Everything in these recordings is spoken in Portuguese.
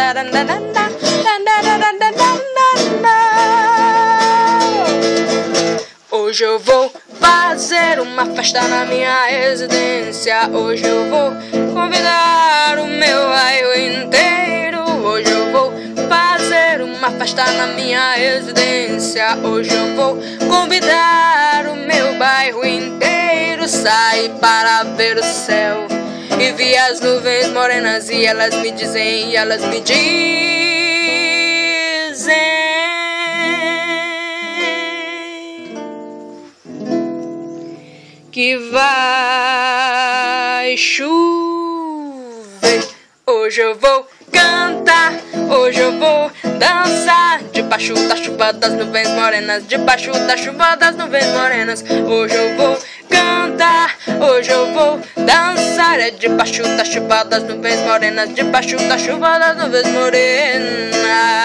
Hoje eu vou fazer uma festa na minha residência. Hoje eu vou convidar o meu bairro inteiro. Hoje eu vou fazer uma festa na minha residência. Hoje eu vou convidar o meu bairro inteiro. Saí para ver o céu e vi as nuvens morenas e elas me dizem, que vai chover. Hoje eu vou cantar, hoje eu vou dançar debaixo da chuva das nuvens morenas, debaixo da chuva das nuvens morenas. Hoje eu vou cantar, hoje eu vou dançar debaixo da chuva das nuvens morenas, debaixo da chuva das nuvens morenas.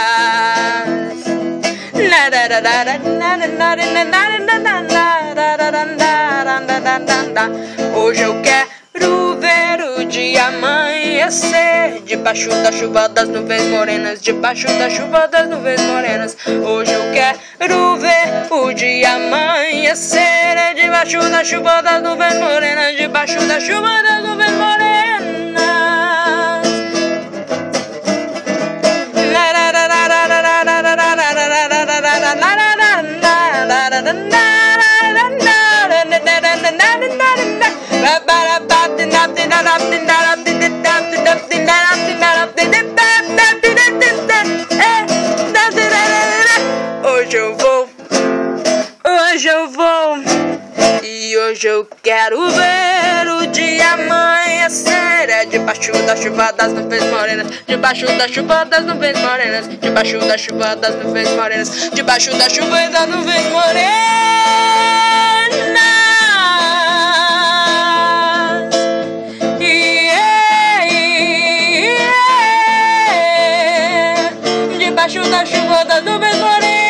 Hoje eu quero ver o dia amanhecer debaixo da chuva das nuvens morenas, debaixo da chuva das nuvens morenas. Hoje eu quero ver o dia amanhecer debaixo da chuva das nuvens morenas, debaixo da chuva das nuvens morenas. Hoje eu vou, e hoje eu quero ver o dia amanhecer debaixo da chuva das nuvens morenas, debaixo da chuva das nuvens morenas, debaixo da chuva das nuvens morenas, debaixo da chuva das nuvens morenas. Debaixo da chuva das nuvens morenas.